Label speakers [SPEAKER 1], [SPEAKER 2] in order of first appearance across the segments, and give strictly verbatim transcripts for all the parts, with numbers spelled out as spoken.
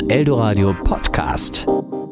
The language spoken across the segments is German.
[SPEAKER 1] Eldoradio Podcast.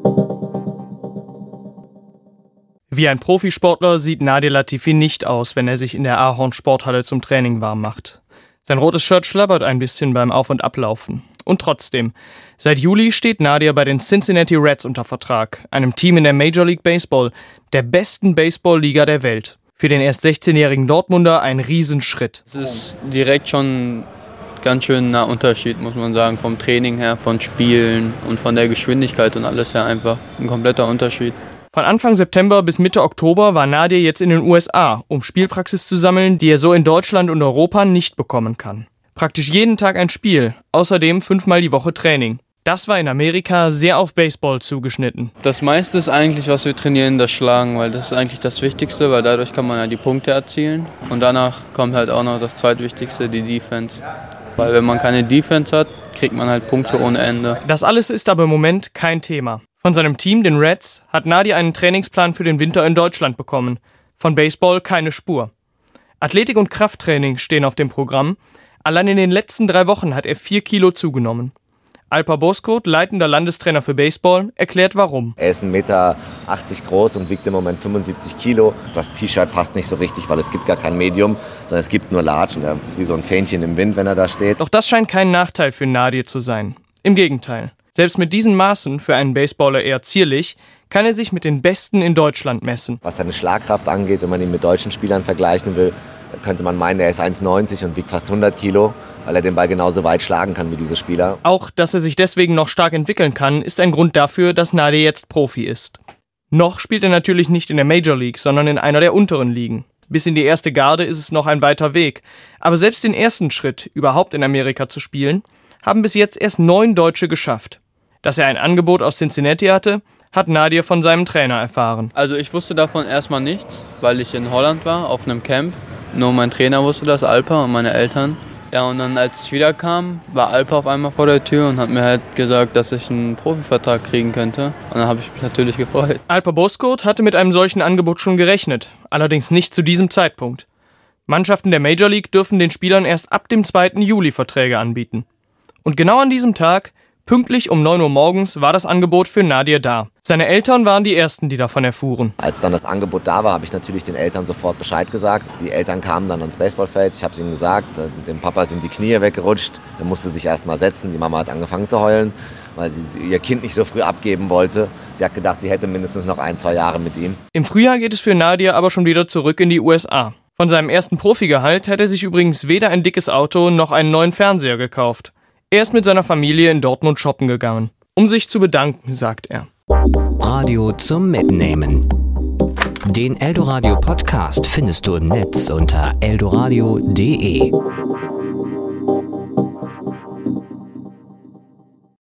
[SPEAKER 2] Wie ein Profisportler sieht Nadir Latifi nicht aus, wenn er sich in der Ahorn-Sporthalle zum Training warm macht. Sein rotes Shirt schlabbert ein bisschen beim Auf- und Ablaufen. Und trotzdem, seit Juli steht Nadir bei den Cincinnati Reds unter Vertrag, einem Team in der Major League Baseball, der besten Baseball-Liga der Welt. Für den erst sechzehnjährigen Dortmunder ein Riesenschritt.
[SPEAKER 3] Es ist direkt schon ganz schön ein Unterschied, muss man sagen, vom Training her, von Spielen und von der Geschwindigkeit und alles her einfach ein kompletter Unterschied.
[SPEAKER 2] Von Anfang September bis Mitte Oktober war Nadir jetzt in den U S A, um Spielpraxis zu sammeln, die er so in Deutschland und Europa nicht bekommen kann. Praktisch jeden Tag ein Spiel, außerdem fünfmal die Woche Training. Das war in Amerika sehr auf Baseball zugeschnitten.
[SPEAKER 3] Das meiste ist eigentlich, was wir trainieren, das Schlagen, weil das ist eigentlich das Wichtigste, weil dadurch kann man ja die Punkte erzielen. Und danach kommt halt auch noch das Zweitwichtigste, die Defense. Weil wenn man keine Defense hat, kriegt man halt Punkte ohne Ende.
[SPEAKER 2] Das alles ist aber im Moment kein Thema. Von seinem Team, den Reds, hat Nadir einen Trainingsplan für den Winter in Deutschland bekommen. Von Baseball keine Spur. Athletik- und Krafttraining stehen auf dem Programm. Allein in den letzten drei Wochen hat er vier Kilo zugenommen. Alper Boskurt, leitender Landestrainer für Baseball, erklärt warum.
[SPEAKER 4] Er ist ein Meter achtzig groß und wiegt im Moment fünfundsiebzig Kilo. Das T-Shirt passt nicht so richtig, weil es gibt gar kein Medium, sondern es gibt nur Large. Und er ist wie so ein Fähnchen im Wind, wenn er da steht.
[SPEAKER 2] Doch das scheint kein Nachteil für Nadir zu sein. Im Gegenteil. Selbst mit diesen Maßen, für einen Baseballer eher zierlich, kann er sich mit den Besten in Deutschland messen.
[SPEAKER 4] Was seine Schlagkraft angeht, wenn man ihn mit deutschen Spielern vergleichen will, könnte man meinen, er ist eins neunzig und wiegt fast hundert Kilo, weil er den Ball genauso weit schlagen kann wie diese Spieler.
[SPEAKER 2] Auch, dass er sich deswegen noch stark entwickeln kann, ist ein Grund dafür, dass Nadir jetzt Profi ist. Noch spielt er natürlich nicht in der Major League, sondern in einer der unteren Ligen. Bis in die erste Garde ist es noch ein weiter Weg. Aber selbst den ersten Schritt, überhaupt in Amerika zu spielen, haben bis jetzt erst neun Deutsche geschafft. Dass er ein Angebot aus Cincinnati hatte, hat Nadir von seinem Trainer erfahren.
[SPEAKER 3] Also ich wusste davon erstmal nichts, weil ich in Holland war, auf einem Camp. Nur mein Trainer wusste das, Alper, und meine Eltern. Ja, und dann als ich wiederkam, war Alper auf einmal vor der Tür und hat mir halt gesagt, dass ich einen Profivertrag kriegen könnte. Und dann habe ich mich natürlich gefreut.
[SPEAKER 2] Alper Boskurt hatte mit einem solchen Angebot schon gerechnet, allerdings nicht zu diesem Zeitpunkt. Mannschaften der Major League dürfen den Spielern erst ab dem zweiten Juli Verträge anbieten. Und genau an diesem Tag, pünktlich um neun Uhr morgens, war das Angebot für Nadir da. Seine Eltern waren die Ersten, die davon erfuhren.
[SPEAKER 4] Als dann das Angebot da war, habe ich natürlich den Eltern sofort Bescheid gesagt. Die Eltern kamen dann ans Baseballfeld. Ich habe es ihnen gesagt, dem Papa sind die Knie weggerutscht. Er musste sich erst mal setzen. Die Mama hat angefangen zu heulen, weil sie ihr Kind nicht so früh abgeben wollte. Sie hat gedacht, sie hätte mindestens noch ein, zwei Jahre mit ihm.
[SPEAKER 2] Im Frühjahr geht es für Nadir aber schon wieder zurück in die U S A. Von seinem ersten Profigehalt hat er sich übrigens weder ein dickes Auto noch einen neuen Fernseher gekauft. Er ist mit seiner Familie in Dortmund shoppen gegangen. Um sich zu bedanken, sagt er.
[SPEAKER 1] Radio zum Mitnehmen. Den Eldoradio Podcast findest du im Netz unter eldoradio punkt de.